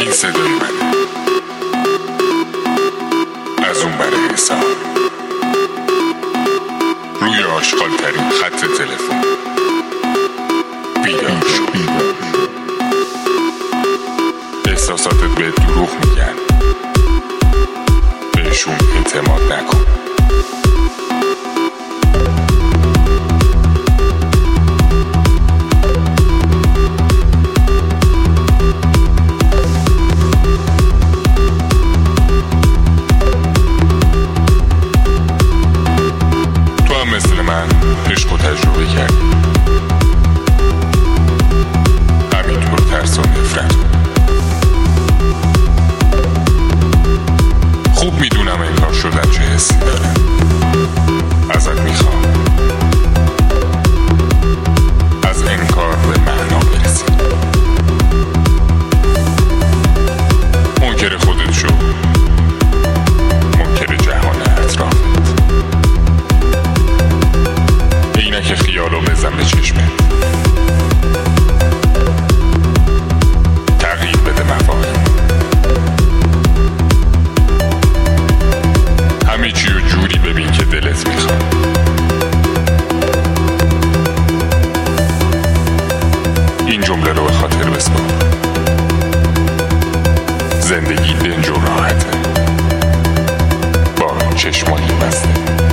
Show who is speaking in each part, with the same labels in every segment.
Speaker 1: این صدای منه، از اون برای حساب روی آشغال ترین خط تلفن. بیدار شو. احساساتت به دروغ میگن، بهشون اعتماد نکن. مثل من عشق و تجربه کردی، همینطور ترس و نفرت. خوب میدونم انکار شدن چه حسی داره. ازت میخوام از انکار به معنا برسی. منکر خودت شو، منکر جهان اطرافت. عینک خیالو بزن به چشمت، تغییر بده مفاهیم. همه چی رو جوری ببین که دلت میخواد. این جمله رو به خاطر بسپار. زندگی دنج و راحته با چشمایی بسته.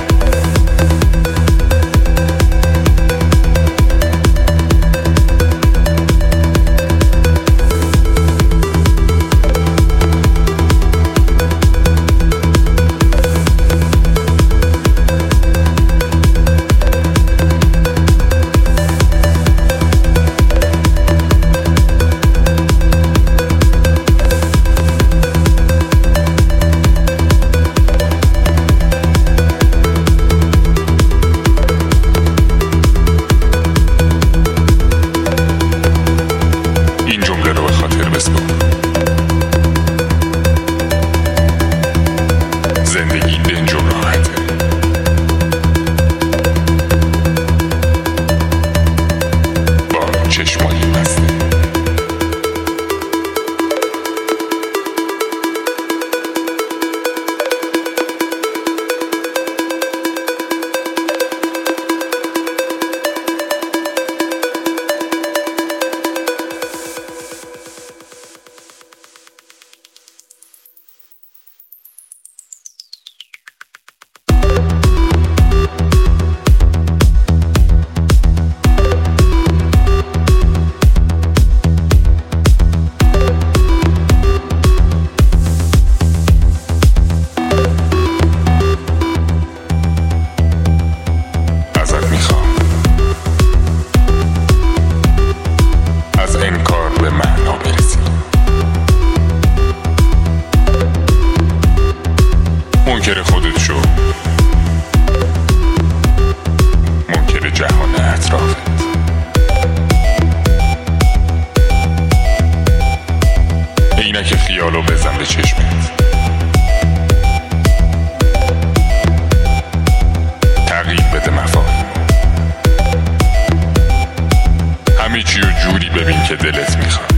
Speaker 1: زندگی دنج و راحته با چشمایی بسته. منکر خودت شو، منکر جهان اطرافت. عینک خیالو بزن به چشمت، تغییر بده مفاهیم. همه چی رو جوری ببین که دلت میخواد.